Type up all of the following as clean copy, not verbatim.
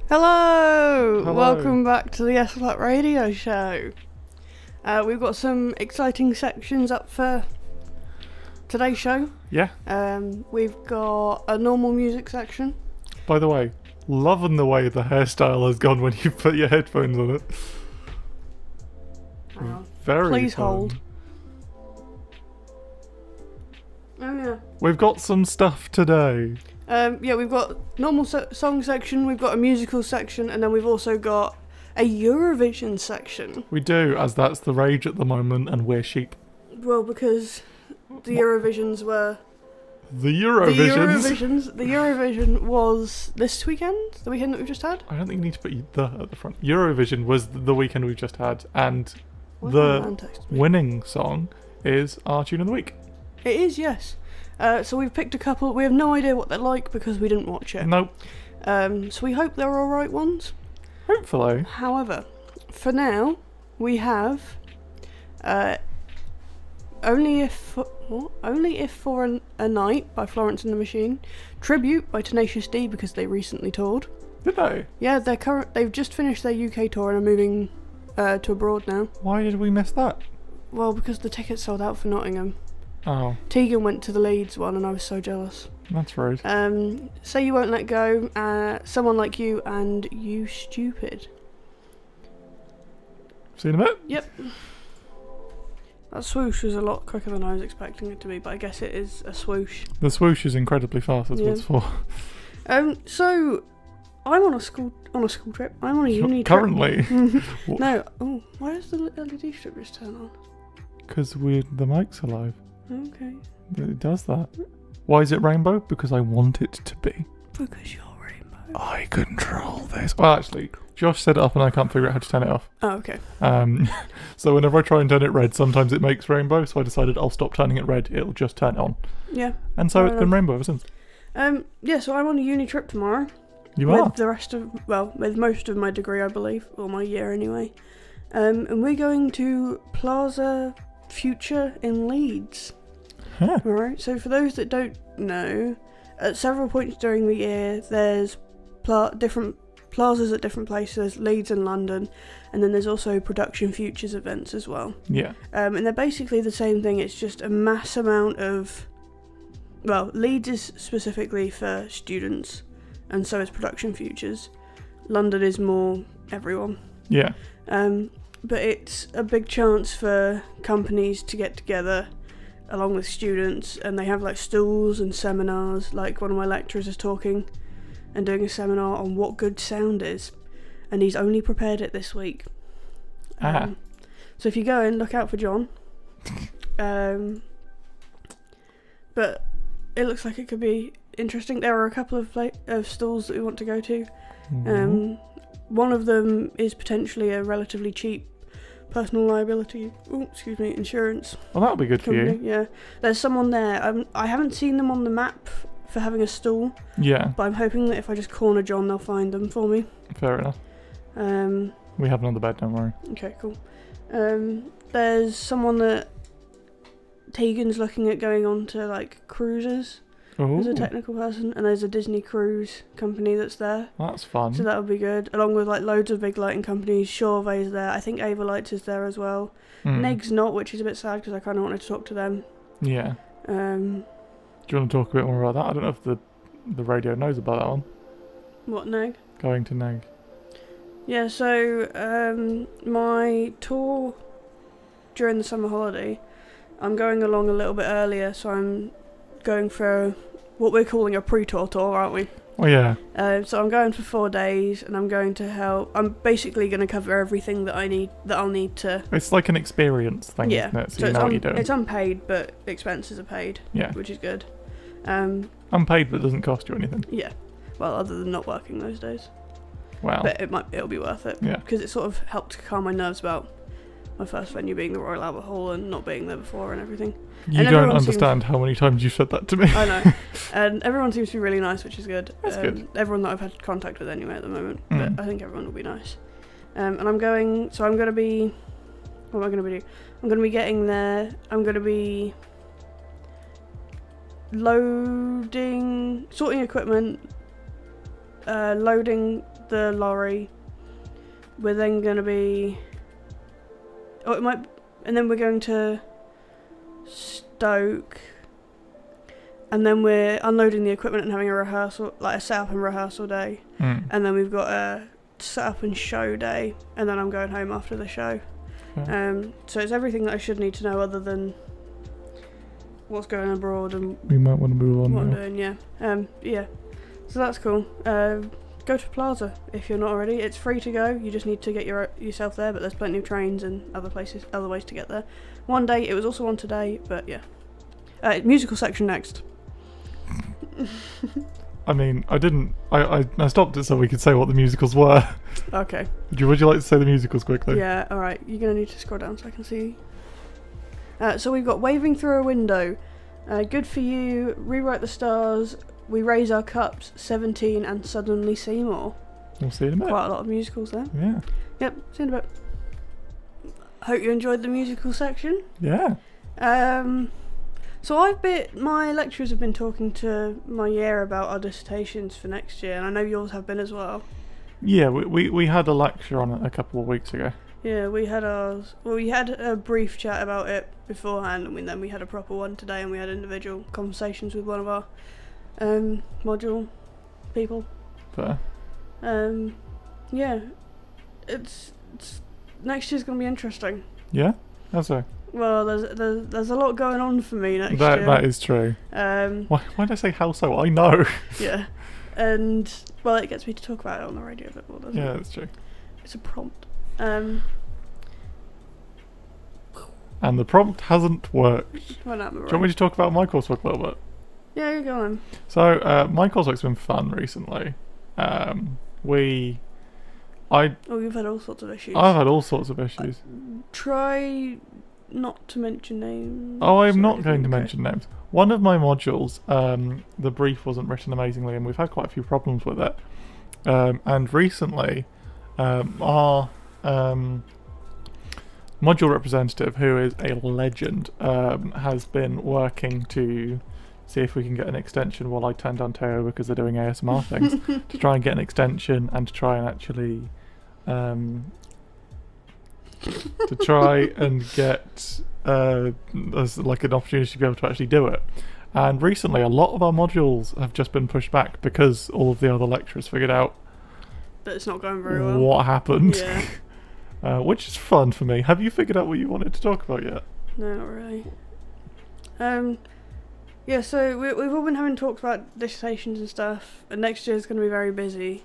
Hello! Hello. Welcome back to the SLAT Radio Show. We've got some exciting sections up for today's show. Yeah. We've got a normal music section. By the way, loving the way the hairstyle has gone when you put your headphones on it. Hang on. Very Please fun. hold. Oh yeah. We've got some stuff today. Yeah, we've got normal song section, we've got a musical section, and then we've also got a Eurovision section. We do, as that's the rage at the moment, and we're sheep. Well, because the Eurovisions were... The Eurovisions? The Eurovision was this weekend? The weekend that we've just had? I don't think you need to put the at the front. Eurovision was the weekend we've just had, and Why did my man the text me? winning song is our tune of the week. It is, yes. So we've picked a couple. We have no idea what they're like because we didn't watch it. Nope. So we hope they're alright ones. Hopefully. However, for now, we have Only If for a Night by Florence and the Machine, Tribute by Tenacious D because they recently toured. Did they? Yeah, they've just finished their UK tour and are moving to abroad now. Why did we miss that? Well, because the tickets sold out for Nottingham. Oh, Tegan went to the Leeds one and I was so jealous. that's rude. Say You Won't Let Go, Someone Like You, and You Stupid. See you in a bit? Yep. That swoosh was a lot quicker than I was expecting it to be, but I guess it is a swoosh. The swoosh is incredibly fast, that's what it's for. So I'm on a school trip. I'm on a uni trip. Currently. No. Oh, why does the LED strip just turn on? Because the mic's alive. Okay. It does that. Why is it rainbow? Because I want it to be. Because you're rainbow. I control this. Well, actually, Josh set it up and I can't figure out how to turn it off. Oh, okay. So whenever I try and turn it red, sometimes it makes rainbow, so I decided I'll stop turning it red, it'll just turn on. Yeah. And so Fair it's been enough. rainbow ever since. Yeah, so I'm on a uni trip tomorrow. You with are? the rest of, with most of my degree, I believe, or my year anyway. And we're going to Plaza Future in Leeds. Huh. Alright, so for those that don't know, at several points during the year, there's different plazas at different places, Leeds and London, and then there's also Production Futures events as well. Yeah. And they're basically the same thing, it's just a mass amount of... Well, Leeds is specifically for students, and so is Production Futures. London is more everyone. Yeah. But it's a big chance for companies to get together along with students, and they have like stalls and seminars. Like one of my lecturers is talking and doing a seminar on what good sound is, and he's only prepared it this week. So if you go in, look out for John. But it looks like it could be interesting. There are a couple of stalls that we want to go to. One of them is potentially a relatively cheap personal liability insurance Well, that'll be good for company. you. Yeah, there's someone there. I haven't seen them on the map for having a stall, Yeah. but I'm hoping that if I just corner John, they'll find them for me. Fair enough. We have another bed, don't worry. Okay, cool. There's someone that Tegan's looking at going on to like cruises as a Oh, technical person, and there's a Disney cruise company that's there. that's fun. So that would be good, along with like loads of big lighting companies. Chauvet's there. I think Ava Lights is there as well. Neg's not, which is a bit sad because I kind of wanted to talk to them. Yeah. Um, Do you want to talk a bit more about that? I don't know if the radio knows about that one. what Neg? Going to Neg. Yeah. So my tour during the summer holiday, I'm going along a little bit earlier, so I'm going for what we're calling a pre-tour tour, aren't we? Oh, yeah. So I'm going for 4 days, and I'm going to help. I'm basically going to cover everything that I'll need to. It's like an experience thing, Yeah. isn't it? So, So you know what you're doing. it's unpaid, but expenses are paid, Yeah. which is good. Unpaid, but doesn't cost you anything. Yeah. Well, other than not working those days, Wow. but it'll be worth it. Yeah. Because it sort of helped calm my nerves about my first venue being the Royal Albert Hall and not being there before and everything. You and don't everyone understand how many times you've said that to me. I know. And everyone seems to be really nice, which is good. That's good. Everyone that I've had contact with anyway at the moment. Mm. But I think everyone will be nice. And I'm going to be... What am I going to be doing? I'm going to be getting there. I'm going to be sorting equipment, loading the lorry. We're then going to be... Oh, it might... And then we're going to Stoke. And then we're unloading the equipment and having a rehearsal, like a setup and rehearsal day. And then we've got a setup and show day. And then I'm going home after the show. Okay. So it's everything that I should need to know other than what's going abroad and We might want to move on what I'm now. doing, yeah. So that's cool. Go to Plaza if you're not already. It's free to go. You just need to get yourself there, but there's plenty of trains and other ways to get there. One day, it was also on today, but yeah. Musical section next. I mean, I stopped it so we could say what the musicals were. Okay. Would you like to say the musicals quickly? Yeah, alright. You're going to need to scroll down so I can see. So we've got Waving Through a Window, Good For You, Rewrite the Stars, We Raise Our Cups, 17 and Suddenly Seymour. We'll see in a minute. Quite a lot of musicals there. Yeah. Yep, see you in a bit. Hope you enjoyed the musical section. Yeah. So my lecturers have been talking to my year about our dissertations for next year, and I know yours have been as well. Yeah, we had a lecture on it a couple of weeks ago. Yeah, we had ours. Well, we had a brief chat about it beforehand, and then we had a proper one today, and we had individual conversations with one of our module people. Fair. Yeah, it's next year's gonna be interesting. Yeah? How's so? Well, there's a lot going on for me next year. That is true. Why did I say how so? I know. Yeah, and well, it gets me to talk about it on the radio a bit more, doesn't it? Yeah, that's true. It's a prompt. And the prompt hasn't worked. Well, no, Do you want me to talk about my coursework a little bit? Yeah, you go on. So, my coursework's been fun recently. You've had all sorts of issues. I've had all sorts of issues. Try not to mention names. Oh, I'm or not anything, going to okay? mention names. One of my modules, the brief wasn't written amazingly, and we've had quite a few problems with it. And recently, our module representative, who is a legend, has been working to see if we can get an extension while I turn down Teo because they're doing ASMR things, to try and get an extension and to try and actually get as like an opportunity to be able to actually do it. And recently a lot of our modules have just been pushed back because all of the other lecturers figured out But it's not going very well. what happened. Yeah. Which is fun for me. Have you figured out what you wanted to talk about yet? No, not really. Yeah, so we've all been having talks about dissertations and stuff, and next year's going to be very busy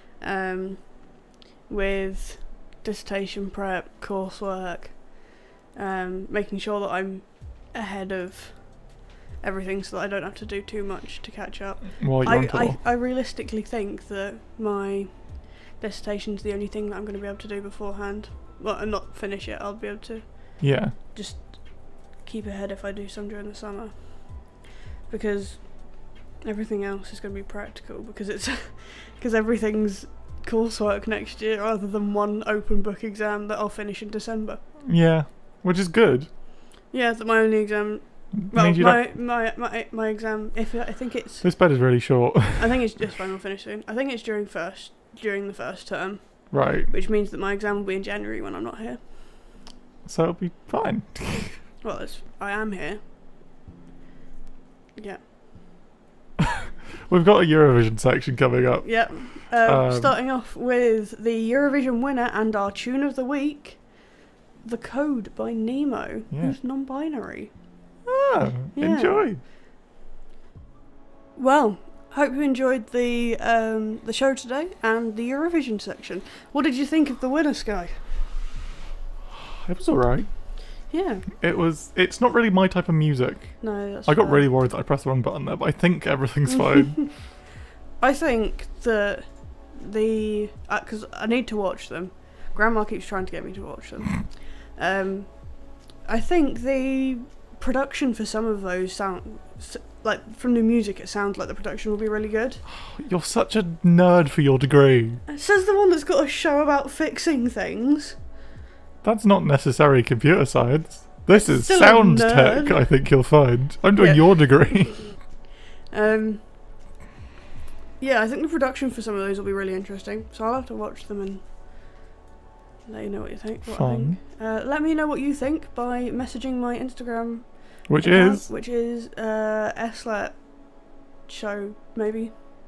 with dissertation prep, coursework, making sure that I'm ahead of everything so that I don't have to do too much to catch up. While you're on tour. I realistically think that my dissertation's the only thing that I'm going to be able to do beforehand. Well, and not finish it, I'll be able to Yeah. just keep ahead if I do some during the summer. Because everything else is going to be practical, because it's because everything's coursework next year rather than one open book exam that I'll finish in December. Yeah. Which is good. Yeah, that my only exam. Well, Means you don't- my exam. If I think it's. This bed is really short. I think it's just final finish soon. I think it's during the first term, Right. which means that my exam will be in January when I'm not here. So it'll be fine. Well, I am here. Yeah. We've got a Eurovision section coming up. Yep. Starting off with the Eurovision winner and our tune of the week, The Code by Nemo, Yeah. who's non-binary. Oh, Yeah. enjoy. Well, hope you enjoyed the show today and the Eurovision section. What did you think of the winner, Sky? It was alright. Yeah. It's not really my type of music. No, that's I got fair. really worried that I pressed the wrong button there, but I think everything's fine. I think that because I need to watch them. Grandma keeps trying to get me to watch them. I think the production for some of those sound like from the music. It sounds like the production will be really good. You're such a nerd for your degree. It says the one that's got a show about fixing things. That's not necessarily computer science. This is Still a sound nerd. tech, I think you'll find. I'm doing Yeah. your degree. Yeah, I think the production for some of those will be really interesting. So I'll have to watch them and let you know what you think. What I think. Let me know what you think by messaging my Instagram Which account, is? which is SLAT show, maybe.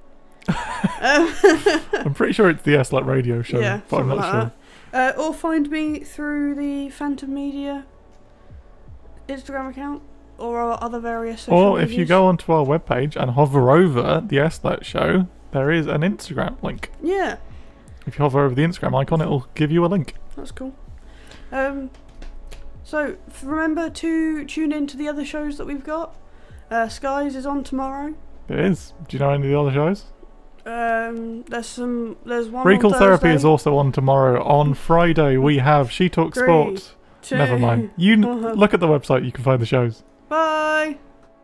I'm pretty sure it's the SLAT radio show, Yeah, but I'm not something sure. like that. Or find me through the Phantom Media Instagram account or our other various social Or if you medias. go onto our webpage and hover over the SLAT show, there is an Instagram link. Yeah, If you hover over the Instagram icon, it'll give you a link. that's cool. So remember to tune in to the other shows that we've got. Skies is on tomorrow. It is. Do you know any of the other shows? There's one. Recall on Therapy Thursday. is also on tomorrow. On Friday, we have She Talks 3, Sport. 2, Never mind. You look at the website, you can find the shows. Bye.